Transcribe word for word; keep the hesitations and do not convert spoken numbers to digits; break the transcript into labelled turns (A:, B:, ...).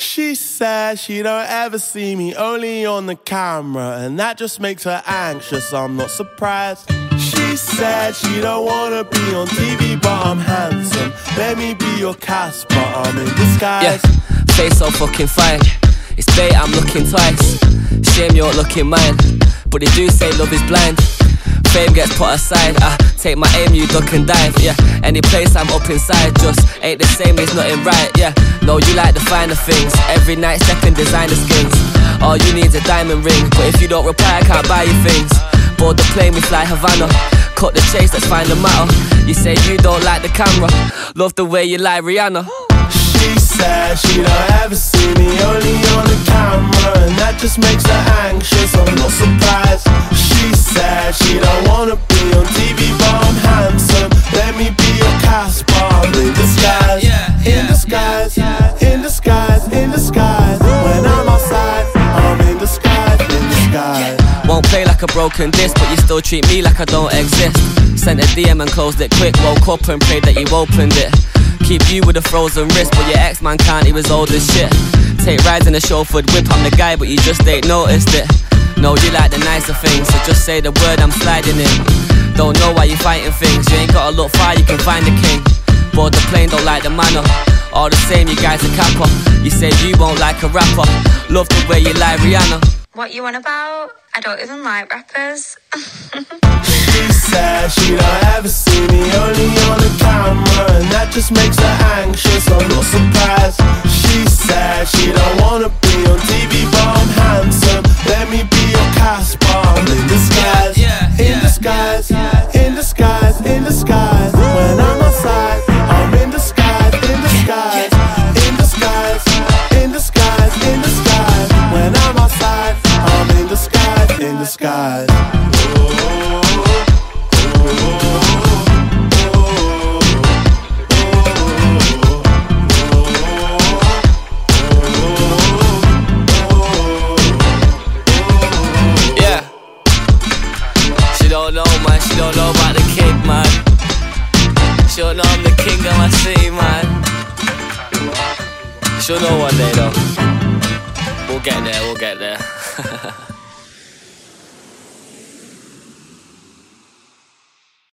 A: She says she don't ever see me, only on the camera, and that just makes her anxious, I'm not surprised. She said she don't wanna be on T V, but I'm handsome. Let me be your Casper, I'm in disguise.
B: Yeah, face so fucking fine. It's bait, I'm looking twice. Shame you're looking mine, but they do say love is blind. Fame gets put aside, I take my aim, you duck and dive, yeah. Any place I'm up inside just ain't the same, there's nothing right, yeah. No, you like the finer things, every night second designer skins. All you need's a diamond ring, but if you don't reply I can't buy you things. Board the plane, we fly Havana, cut the chase, let's find the matter. You say you don't like the camera, love the way you like Rihanna.
A: She said she don't ever see me, only on the camera, and that just makes her anxious, I'm not surprised. She said she don't wanna be on T V, but I'm handsome. Let me be your Casper, I'm in disguise. In disguise, in disguise, in disguise. When I'm outside, I'm in disguise, in disguise.
B: Won't play like a broken disc, but you still treat me like I don't exist. Sent a D M and closed it quick, woke up and prayed that you opened it. Keep you with a frozen wrist, but your ex-man can't, he was old as shit. Take rides in a chauffeured whip, I'm the guy, but you just ain't noticed it. No, you like the nicer things, so just say the word, I'm sliding in. Don't know why you fighting things, you ain't gotta look far, you can find the king. Board the plane, don't like the manner. All the same, you guys are capper. You say you won't like a rapper, love the way you like Rihanna.
C: What you on about? I don't even like rappers.
A: She said she don't ever see me, only on the camera, and that just makes her anxious, I'm not surprised. She said she don't wanna be on T V, but I'm handsome. Let me be your Casper, I'm in disguise. In disguise, in disguise, in disguise. When I'm outside, I'm in disguise, in disguise. In disguise, in disguise, in disguise. When I'm outside, I'm in disguise, in disguise.
B: Don't know, man, she don't know about the kid, man. She don't know I'm the king of my city, man. She'll know one day, though. We'll get there, we'll get there.